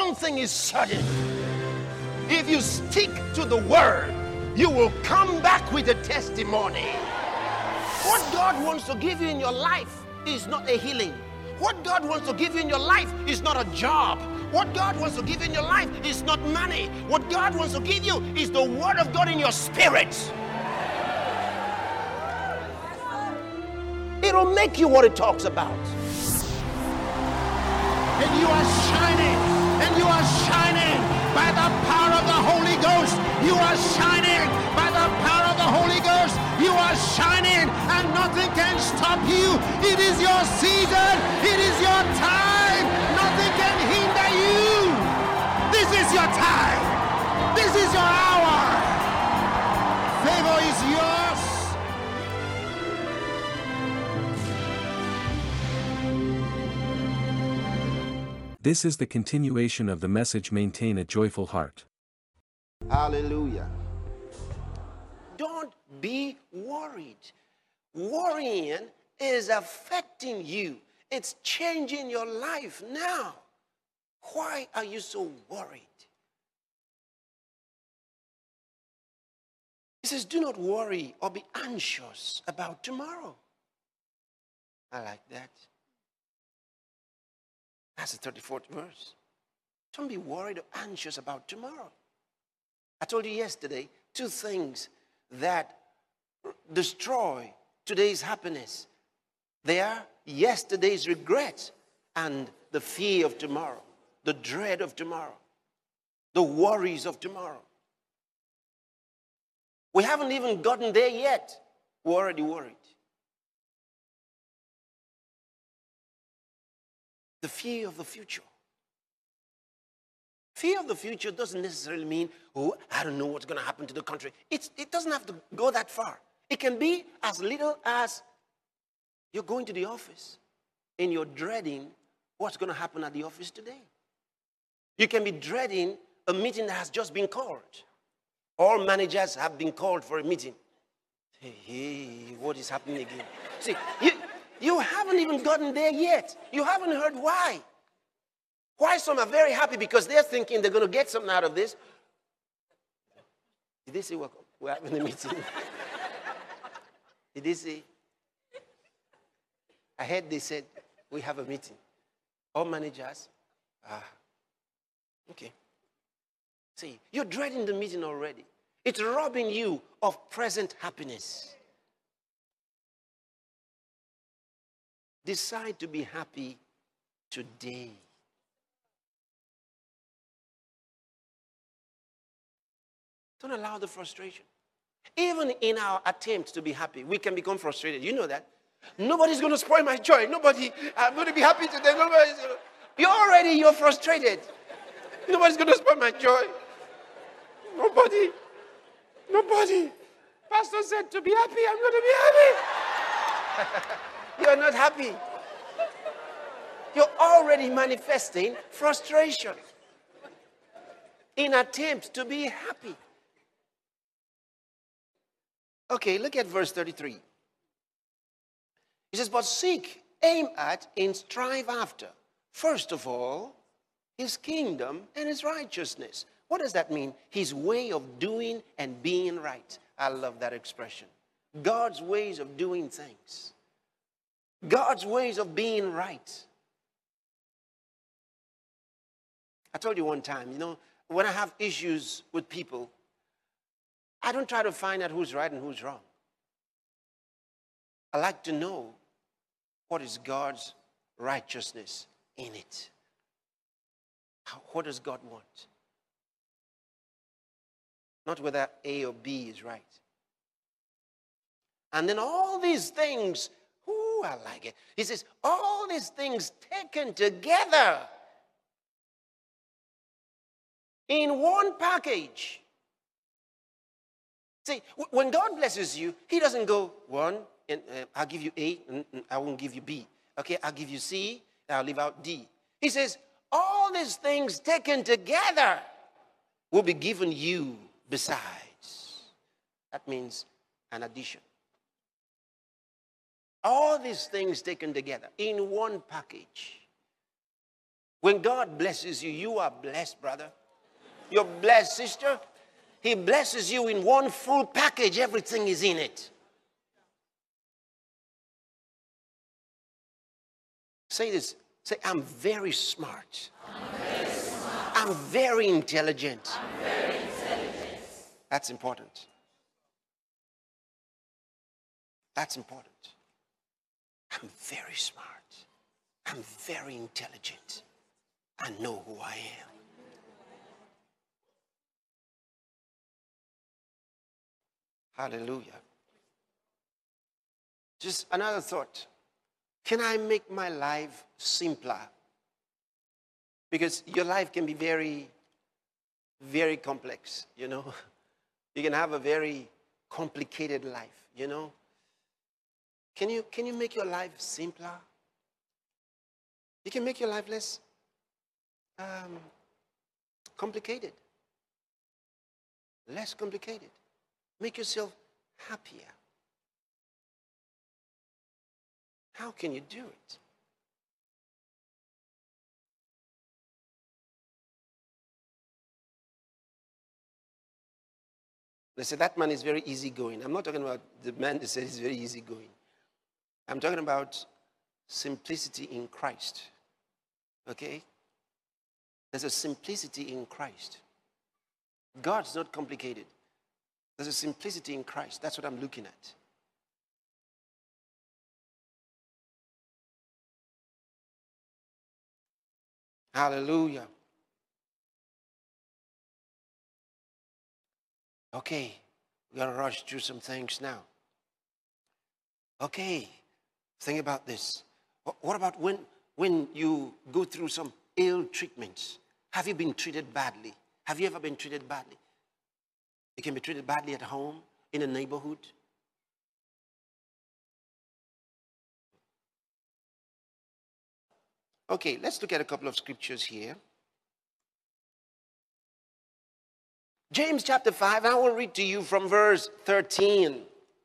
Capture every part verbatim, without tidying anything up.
one thing is certain. If you stick to the word, you will come back with a testimony. What God wants to give you in your life is not a healing. What God wants to give you in your life is not a job. What God wants to give you in your life is not money. What God wants to give you is the word of God in your spirit. It'll make you what it talks about. And you are shining, and you are shining by the power of the Holy Ghost. You are shining by the power of the Holy Ghost. You are shining, and nothing can stop you. It is your season. It is your time. Nothing can hinder you. This is your time. This is your hour. Favor is yours. This is the continuation of the message, Maintain a Joyful Heart. Hallelujah. Don't be worried. Worrying is affecting you. It's changing your life now. Why are you so worried? He says, do not worry or be anxious about tomorrow. I like that. That's the thirty-fourth verse. Don't be worried or anxious about tomorrow. I told you yesterday two things that destroy today's happiness. They are yesterday's regret and the fear of tomorrow, the dread of tomorrow, the worries of tomorrow. We haven't even gotten there yet. We're already worried. The fear of the future. Fear of the future doesn't necessarily mean, oh, I don't know what's going to happen to the country. It's, it doesn't have to go that far. It can be as little as you're going to the office and you're dreading what's going to happen at the office today. You can be dreading a meeting that has just been called. All managers have been called for a meeting. Hey, hey, what is happening again? See, you, you haven't even gotten there yet. You haven't heard why. Why some are very happy because they're thinking they're going to get something out of this. Did they say we're, we're having a meeting? Did they say? I heard they said we have a meeting. All managers. Ah, okay. See, you're dreading the meeting already. It's robbing you of present happiness. Decide to be happy today. Don't allow the frustration. Even in our attempts to be happy, we can become frustrated. You know that. Nobody's going to spoil my joy. Nobody, I'm going to be happy today. Nobody's gonna, you're already, you're frustrated. Nobody's going to spoil my joy. Nobody. Nobody. Pastor said to be happy, I'm going to be happy. You're not happy. You're already manifesting frustration in attempts to be happy. Okay, look at verse thirty-three. He says, but seek, aim at, and strive after, first of all, his kingdom and his righteousness. What does that mean? His way of doing and being right. I love that expression. God's ways of doing things. God's ways of being right. I told you one time, you know, when I have issues with people, I don't try to find out who's right and who's wrong. I like to know what is God's righteousness in it. How, what does God want? Not whether A or B is right. And then all these things, ooh, I like it. He says, all these things taken together in one package. See, when God blesses you, he doesn't go, one, and uh, I'll give you A, and, and I won't give you B. Okay, I'll give you C, and I'll leave out D. He says, all these things taken together will be given you besides. That means an addition. All these things taken together in one package. When God blesses you, you are blessed, brother. You're blessed, sister. He blesses you in one full package. Everything is in it. Say this. Say, I'm very smart. I'm very smart. I'm very intelligent. I'm very intelligent. That's important. That's important. I'm very smart. I'm very intelligent. I know who I am. Hallelujah. Just another thought. Can I make my life simpler? Because your life can be very, very complex, you know. You can have a very complicated life, you know. Can you, can you make your life simpler? You can make your life less um, complicated. Less complicated. Make yourself happier. How can you do it? They say that man is very easygoing. I'm not talking about the man that says he's very easygoing. I'm talking about simplicity in Christ. Okay? There's a simplicity in Christ. God's not complicated. There's a simplicity in Christ. That's what I'm looking at. Hallelujah. Okay, we gotta rush through some things now. Okay, think about this. What about when, when you go through some ill treatments? Have you been treated badly? Have you ever been treated badly? You can be treated badly at home, in a neighborhood. Okay, let's look at a couple of scriptures here. James chapter five, I will read to you from verse thirteen.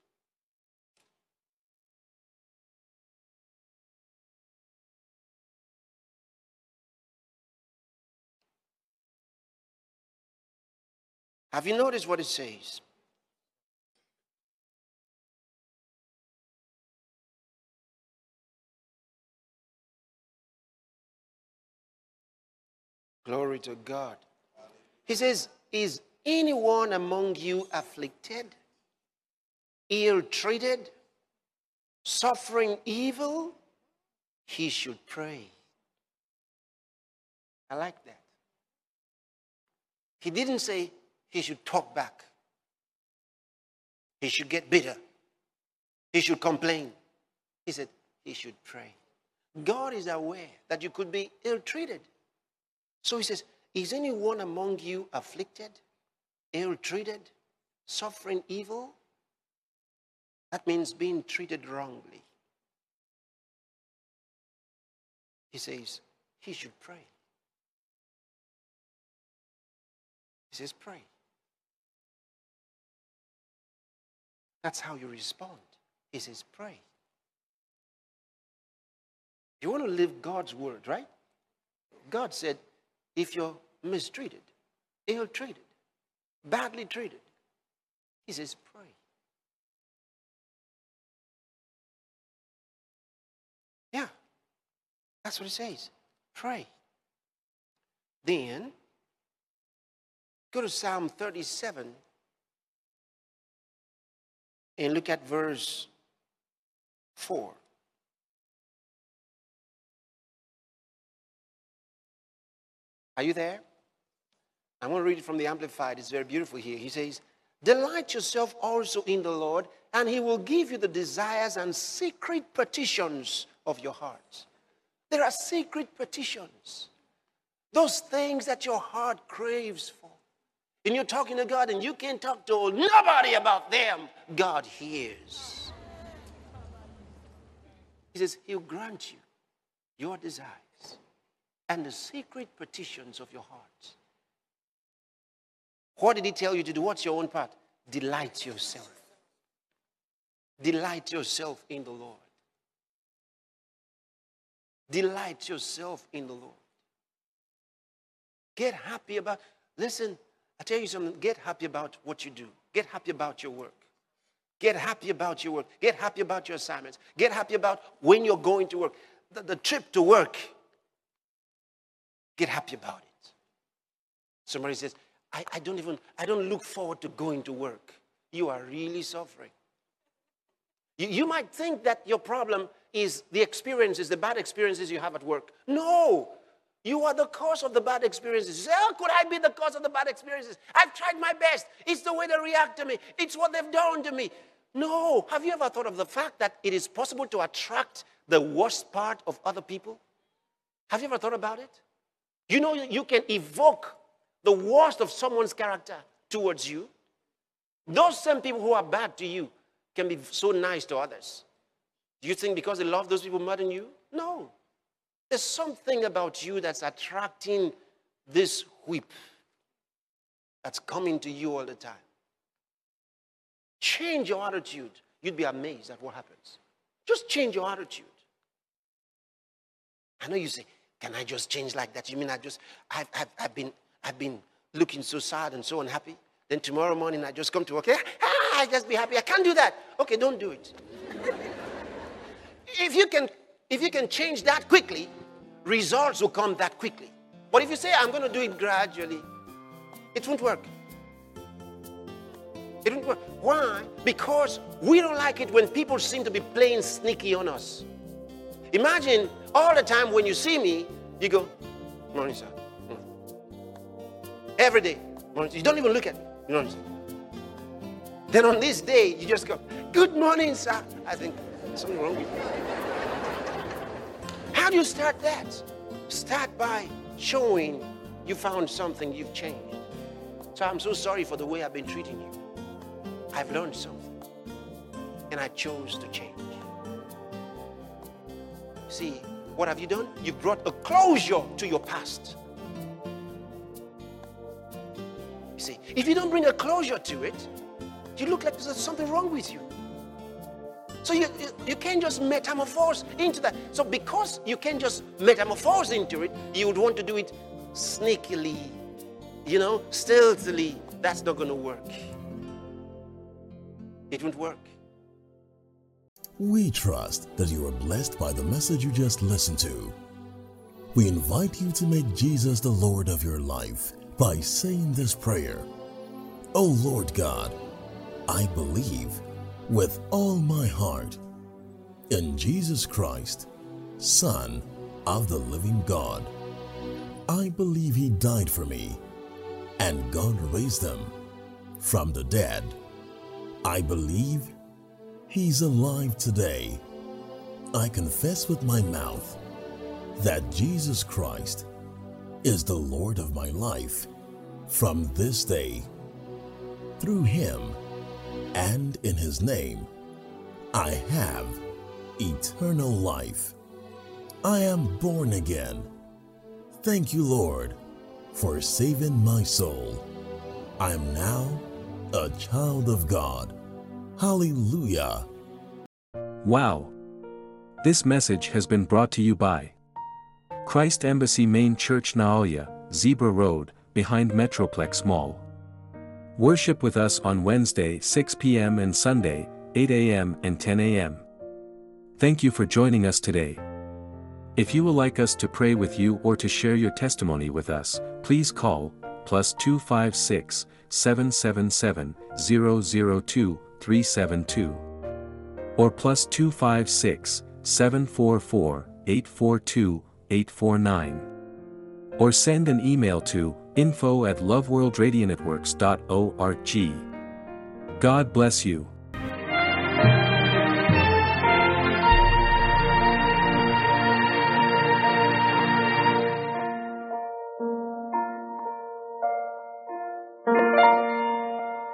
Have you noticed what it says? Glory to God. He says, is anyone among you afflicted, ill-treated, suffering evil? He should pray. I like that. He didn't say he should talk back. He should get bitter. He should complain. He said he should pray. God is aware that you could be ill-treated. So he says, is anyone among you afflicted, ill-treated, suffering evil? That means being treated wrongly. He says he should pray. He says pray. That's how you respond. He says pray. You want to live God's word, right? God said, if you're mistreated, ill-treated, badly treated, he says pray. Yeah, that's what he says. Pray. Then, go to Psalm thirty-seven and look at verse four. Are you there? I'm going to read it from the Amplified. It's very beautiful here. He says, delight yourself also in the Lord, and he will give you the desires and secret petitions of your heart. There are secret petitions. Those things that your heart craves for. And you're talking to God and you can't talk to nobody about them. God hears. He says he'll grant you your desires and the secret petitions of your heart. What did he tell you to do? What's your own part? Delight yourself. Delight yourself in the Lord. Delight yourself in the Lord. Get happy about, listen, I tell you something, get happy about what you do. Get happy about your work. Get happy about your work. Get happy about your assignments. Get happy about when you're going to work. The, the trip to work. Get happy about it. Somebody says, I, I don't even, I don't look forward to going to work. You are really suffering. You, you might think that your problem is the experiences, the bad experiences you have at work. No. You are the cause of the bad experiences. You say, how could I be the cause of the bad experiences? I've tried my best. It's the way they react to me. It's what they've done to me. No. Have you ever thought of the fact that it is possible to attract the worst part of other people? Have you ever thought about it? You know, you can evoke the worst of someone's character towards you. Those same people who are bad to you can be so nice to others. Do you think because they love those people more than you? No. There's something about you that's attracting this whip that's coming to you all the time. Change your attitude. You'd be amazed at what happens. Just change your attitude. I know you say, can I just change like that? You mean I just, I've, I've, I've, been, I've been looking so sad and so unhappy. Then tomorrow morning I just come to work. Ah, I just be happy. I can't do that. Okay, don't do it. If you can, if you can change that quickly, results will come that quickly. But if you say, I'm going to do it gradually, it won't work. It won't work. Why? Because we don't like it when people seem to be playing sneaky on us. Imagine all the time when you see me, you go, morning, sir. Every day. Morning. You don't even look at me. You know what I'm saying? Then on this day, you just go, good morning, sir. I think something wrong with you. How do you start that? Start by showing you found something, you've changed. So I'm so sorry for the way I've been treating you. I've learned something, and I chose to change. See, what have you done? You brought a closure to your past. You see, if you don't bring a closure to it, you look like there's something wrong with you. So you, you, you can't just metamorphose into that. So because you can't just metamorphose into it, you would want to do it sneakily, you know, stealthily. That's not going to work. It won't work. We trust that you are blessed by the message you just listened to. We invite you to make Jesus the Lord of your life by saying this prayer. Oh Lord God, I believe with all my heart in Jesus Christ, Son of the living God. I believe He died for me and God raised Him from the dead. I believe He's alive today. I confess with my mouth that Jesus Christ is the Lord of my life from this day. Through Him and in His name, I have eternal life. I am born again. Thank you, Lord, for saving my soul. I am now a child of God. Hallelujah. Wow! This message has been brought to you by Christ Embassy Main Church, Naoya, Zebra Road, behind Metroplex Mall. Worship with us on Wednesday six p m and Sunday eight a m and ten a m Thank you for joining us today. If you would like us to pray with you or to share your testimony with us, please call plus two five six, seven seven seven, zero zero two, three seven two or plus two five six, seven four four, eight four two, eight four nine or send an email to info at loveworldradianetworks dot org. God bless you.